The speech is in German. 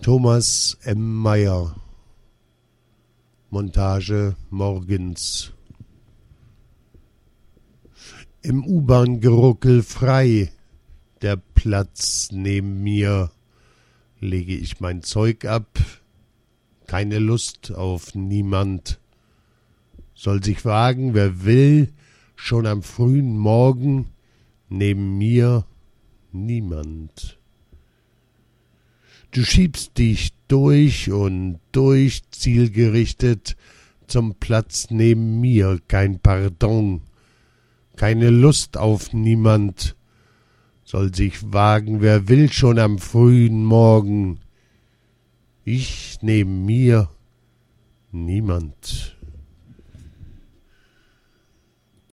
Thomas M. Mayer. Montage morgens. Im U-Bahn-Geruckel frei, der Platz neben mir, lege ich mein Zeug ab, keine Lust auf niemand. Soll sich wagen, wer will, schon am frühen Morgen, neben mir niemand. Du schiebst dich durch und durch, zielgerichtet, zum Platz neben mir, kein Pardon, keine Lust auf niemand, soll sich wagen, wer will, schon am frühen Morgen, ich neben mir niemand.